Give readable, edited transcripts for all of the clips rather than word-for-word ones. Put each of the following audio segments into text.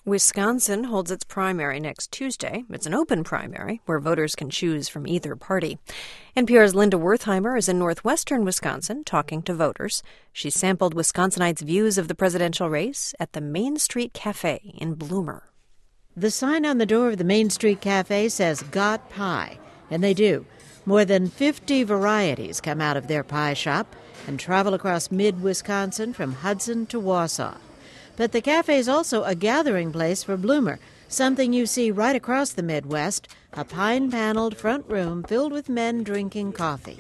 Wisconsin holds its primary next Tuesday. It's an open primary where voters can choose from either party. NPR's Linda Wertheimer is in northwestern Wisconsin talking to voters. She sampled Wisconsinites' views of the presidential race at the Main Street Cafe in Bloomer. The sign on the door of the Main Street Cafe says, "Got Pie," and they do. More than 50 varieties come out of their pie shop and travel across mid-Wisconsin from Hudson to Wausau. But the cafe is also a gathering place for Bloomer, something you see right across the Midwest, a pine-paneled front room filled with men drinking coffee.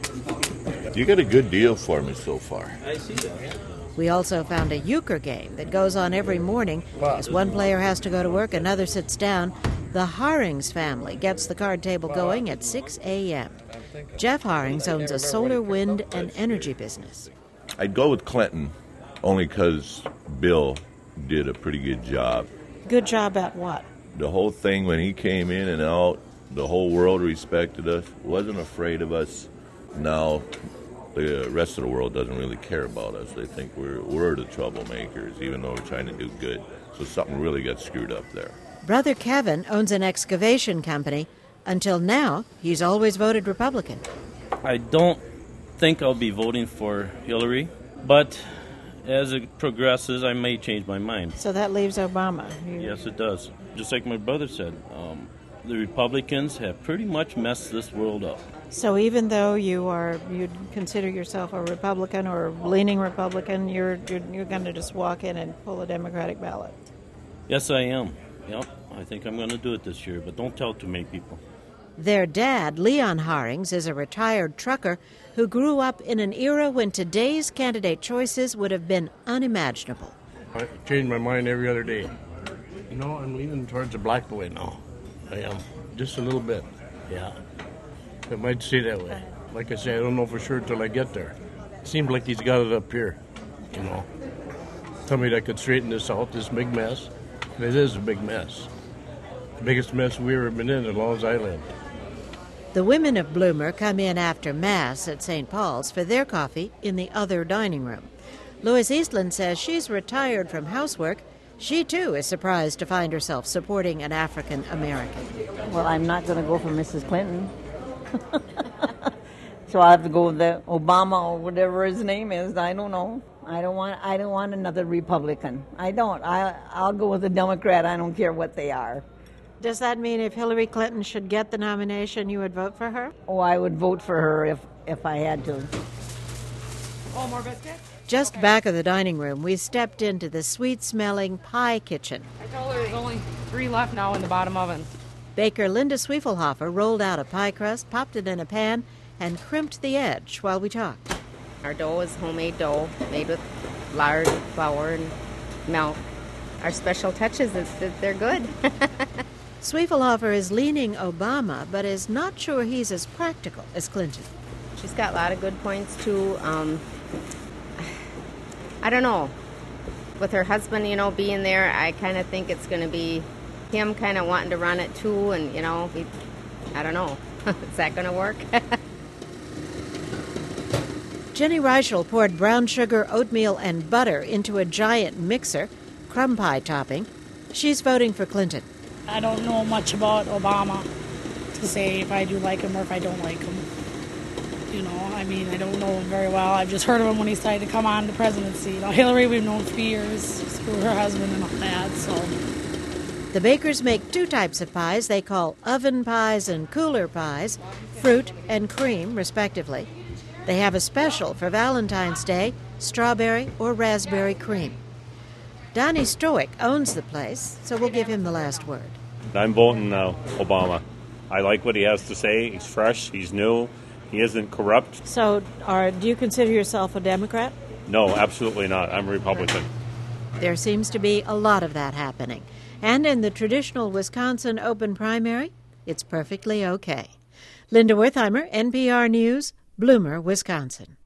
You got a good deal for me so far. I see that. We also found a euchre game that goes on every morning. As one player has to go to work, another sits down. The Harings family gets the card table going at 6 a.m. Jeff Harings owns a solar, wind, and energy business. I'd go with Clinton, only because Bill did a pretty good job. Good job at what? The whole thing when he came in and out, the whole world respected us, wasn't afraid of us. Now the rest of the world doesn't really care about us. They think we're the troublemakers, even though we're trying to do good. So something really got screwed up there. Brother Kevin owns an excavation company. Until now, he's always voted Republican. I don't think I'll be voting for Hillary, but as it progresses, I may change my mind. So that leaves Obama. Yes, it does. Just like my brother said, the Republicans have pretty much messed this world up. So even though you'd consider yourself a Republican or leaning Republican, you're going to just walk in and pull a Democratic ballot? Yes, I am. Yep, I think I'm going to do it this year, but don't tell too many people. Their dad, Leon Harings, is a retired trucker who grew up in an era when today's candidate choices would have been unimaginable. I change my mind every other day. You know, I'm leaning towards the black boy now. I am. Just a little bit. Yeah. It might stay that way. Like I say, I don't know for sure until I get there. It seems like he's got it up here, you know. Somebody that could straighten this out, this big mess. And it is a big mess. The biggest mess we've ever been in as long as I lived. The women of Bloomer come in after Mass at St. Paul's for their coffee in the other dining room. Lois Eastland says she's retired from housework. She, too, is surprised to find herself supporting an African American. Well, I'm not going to go for Mrs. Clinton. So I'll have to go with the Obama or whatever his name is. I don't know. I don't want another Republican. I don't. I'll go with a Democrat. I don't care what they are. Does that mean if Hillary Clinton should get the nomination, you would vote for her? Oh, I would vote for her if I had to. Oh, more biscuits? Just back of the dining room, we stepped into the sweet-smelling pie kitchen. I told her there's only 3 left now in the bottom oven. Baker Linda Swiefelhofer rolled out a pie crust, popped it in a pan, and crimped the edge while we talked. Our dough is homemade dough made with lard, flour, and milk. Our special touch is that they're good. Swiefelhofer is leaning Obama, but is not sure he's as practical as Clinton. She's got a lot of good points, too. I don't know. With her husband, being there, I kind of think it's going to be him kind of wanting to run it, too, and, I don't know. Is that going to work? Jenny Reichel poured brown sugar, oatmeal, and butter into a giant mixer, crumb pie topping. She's voting for Clinton. I don't know much about Obama to say if I do like him or if I don't like him. I don't know him very well. I've just heard of him when he decided to come on the presidency. Hillary we've known for years through her husband and all that, so. The bakers make 2 types of pies they call oven pies and cooler pies, fruit and cream, respectively. They have a special for Valentine's Day, strawberry or raspberry cream. Donnie Stoic owns the place, so we'll give him the last word. I'm voting Obama. I like what he has to say. He's fresh, he's new, he isn't corrupt. So, do you consider yourself a Democrat? No, absolutely not. I'm a Republican. There seems to be a lot of that happening. And in the traditional Wisconsin open primary, it's perfectly okay. Linda Wertheimer, NPR News, Bloomer, Wisconsin.